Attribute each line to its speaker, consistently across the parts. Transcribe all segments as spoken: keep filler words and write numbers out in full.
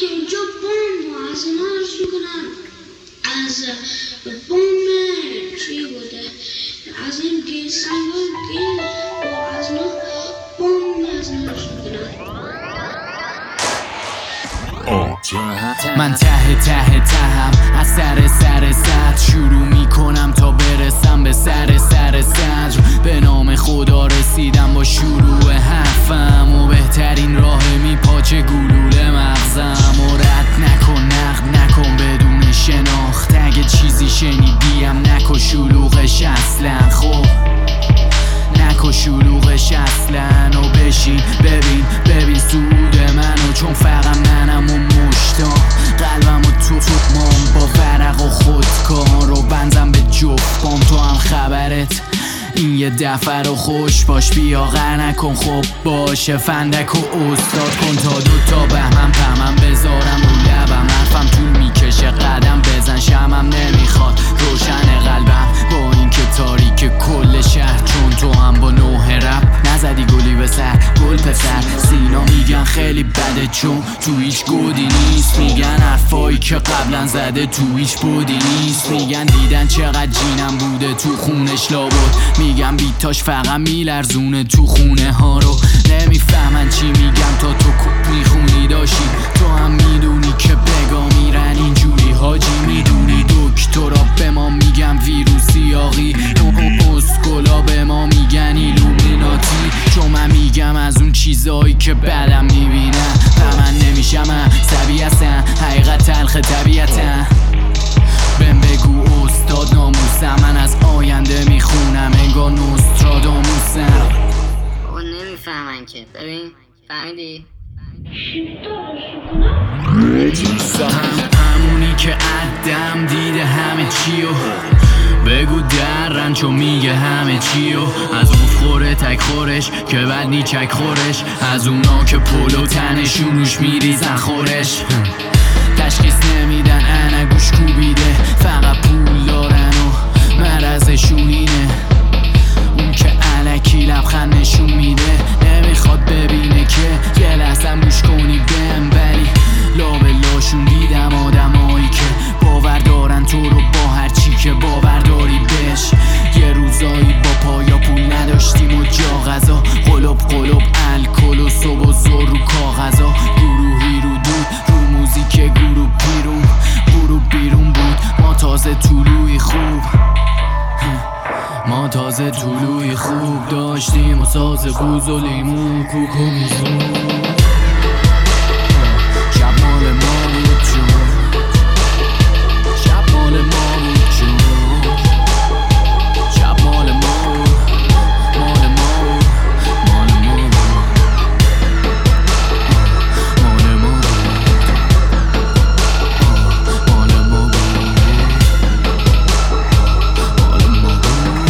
Speaker 1: که اینجا بوم و از اینا عرض میکنم، از بوم چی بوده، از این گیل سنگا گیل و از اینا بوم از اینا عرض میکنم.
Speaker 2: من ته ته تهم از سر سر سطر شروع میکنم تا برسم به سر سر صدر. به نام خدا رسیدم با شروع حرفم و بهترین راه میپاچه گلوله مغزم. و رد نکن نقد نکن بدون شناخت، اگه چیزی شنیدیم نکن شلوغش اصلا. خب نکن شلوغش اصلا و بشین ببین ببین سود منو، چون فقط منم و مشتاق قلبم و تو تو مام با ورق و خودکار رو بنزم به جفت بام. تو هم خبرت این یه دفعه رو خوش باش، بیا غر نکن خب باشه فندک و استاد کن تا دوتا بهمن پمن بذارم رو لبم. حرفم طول میکشه قدم بزن شمم نمیخواد روشن قلبم با این که تاریک کل شهر، چون تو هم با نوه رپ نزدی گلی به سر گل پسر. سینا میگن خیلی بده چون تو هیچ گودی نیست، میگن حرفایی که قبلا زده تو هیچ بودی نیست. میگن دیدن چقدر جینم بوده تو خونش لابد، میگم بیتاش فقط میلرزونه تو خونه ها رو. نمیفهمن چی میگم تا تو کوب میخونی داشتی، تو هم میدونی که بگا میرن اینجوری حاجی. میدونی دکترا به ما میگم ویروسی آقی، اسکولا به ما میگن ایلومیناتی، چون من میگم از اون چیزایی که بعدم میبینم و من نمیشم عصبی هستن، حقیقت تلخ طبیعتن. بهم بگو استاد ناموسم، من از آینده میخونم انگار نوستراداموسم.
Speaker 3: بابا نمیفهمن که، ببین فهمیدی؟
Speaker 2: همونی که عدم دیده همه چیو بگو درن چون میگه همه چیو. از اون خوره تک خورش که بعد نیچک خورش، از اونا که پلو تنشون روش میریزن خورش. تشخیص نمیدن انا گوش کوبیده، فقط پول دارن و مرزشون اینه. اون که علکی لبخند نشون میده نمیخواد ببینه که یه لحظه گوش کنی بهم، ولی لابلاشون دیدم آدمایی که باور دارن تو رو با هر چی که باور داری بهش. یه روزایی با پایا پول نداشتیم و جا غذا، قلوب قلوب الکل و صبح و زور رو کاغذا. گروهی رو دود رو موزیک گروه بیرون گروه بیرون بود، ما تازه طلوعی خوب ما تازه طلوعی خوب داشتیم و ساز بوز و لیمون کوک و میزون. شب مال ما بود جون، شب مال ما بود جون، شب مال ما بود، مال ما بود، مال ما بود، مال ما بود، مال ما بود، مال ما بود.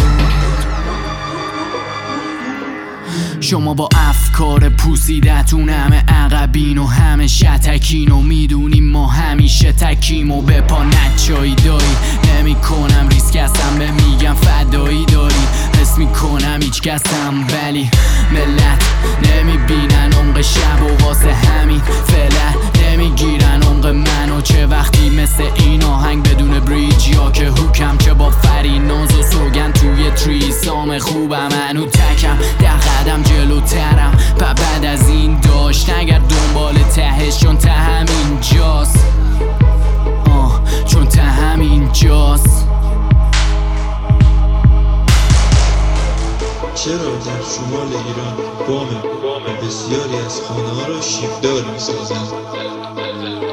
Speaker 2: شما با افکار پوسیدتون همه عقبین و همه شتکین و میدونیم ما همیشه تکیم و به پا نچایی داری. نمی کنم ریسک هستم به میگم فدایی داری، حس میکنم هیچ کسم ولی ملت نمیبینن عمق شب و واسه همین فعلا نمیگیرن عمق منو. چه وقتی مثل این آهنگ بدون بریج یا که هوکم، چه با فریناز و سوگن توی تریسام خوبم هنو تکم ده قدم جلوترم و بعد از این داشت اگر دنبال تهش، چون ته همین جاست آه چون ته همین جاست.
Speaker 4: چرا در شمال ایران بام بسیاری از خانه ها را شیبدار می سازند؟